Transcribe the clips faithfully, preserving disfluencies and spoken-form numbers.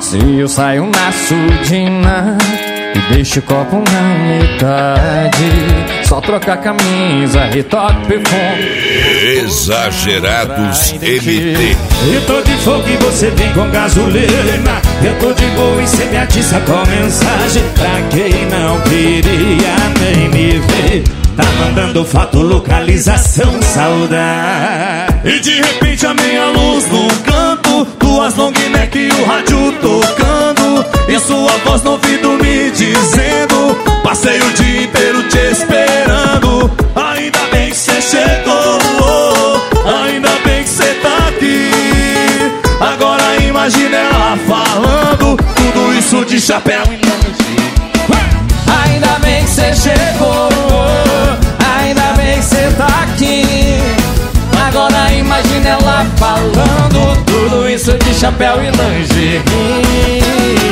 Se eu saio na surdina e deixo o copo na metade, só trocar camisa, retoque, perfume. Exagerados M T. Eu tô de fogo e você vem com gasolina. Eu tô de boa e cê me atiça com mensagem. Pra quem não queria nem me ver, tá mandando foto, localização, saudade. E de repente a minha luz num canto, duas long neck e o rádio tocando, e sua voz no ouvido me dizendo: passei o dia inteiro te esperando. Ainda bem que cê chegou, ainda bem que cê tá aqui. Agora imagina ela falando tudo isso de chapéu e lanche. Ainda bem que cê chegou, ainda bem que cê tá aqui. Agora imagina ela falando tudo isso de chapéu e lingerie.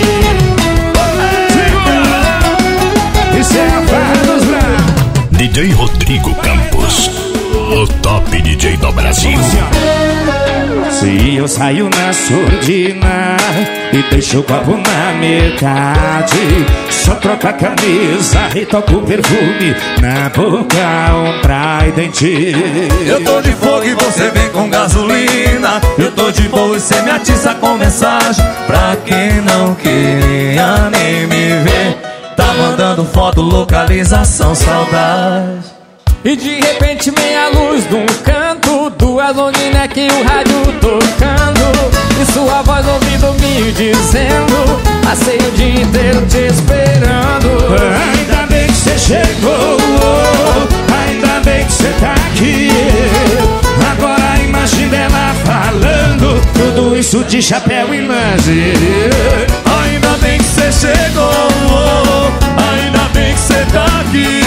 Isso é a farra dos bravos. D J Rodrigo Campos, o top D J do Brasil. Se eu saio na surdina e deixo o copo na metade, só troco a camisa e toco o perfume na boca, um tridente. Eu tô de fogo e você vem com gasolina. Eu tô de boa e cê me atiça com mensagem. Pra quem não queria nem me ver, tá mandando foto, localização, saudade. E de repente meia luz num canto, duas long neck e o rádio tocando, e sua voz no ouvido me dizendo: passei o dia inteiro te esperando. Ainda bem que cê chegou, ainda bem que cê tá aqui. Agora imagina ela falando tudo isso de chapéu e lingerie. Ainda bem que cê chegou, ainda bem que cê tá aqui.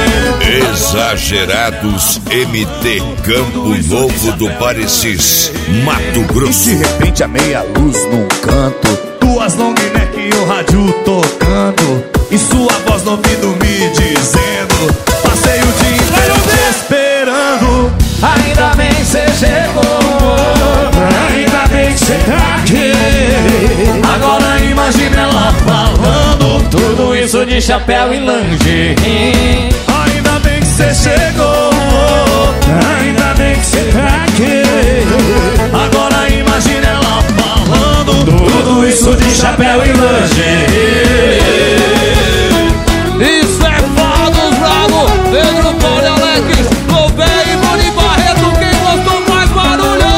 Exagerados M T, Campo Novo do Parecis, Mato Grosso. E de repente a meia luz num canto, duas long neck e o rádio tocando, e sua voz no ouvido me dizendo: passei o dia inteiro te esperando. Ainda bem que cê chegou, Ainda bem que cê tá aqui. Agora imagina ela falando tudo isso de chapéu e lingerie. ainda bem que cê chegou, Ainda bem que cê tá aqui. agora imagina ela falando Tudo isso de chapéu e lingerie. Isso é Farra dos Bravos, Pedro Paulo e Alex, Gouveia e Boni Barreto, quem gostou mais barulho?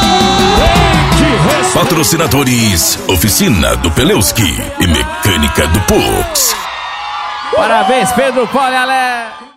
Patrocinadores: Oficina do Peleuski e Mecânica do Pux. Parabéns, Pedro Paulo e Alex.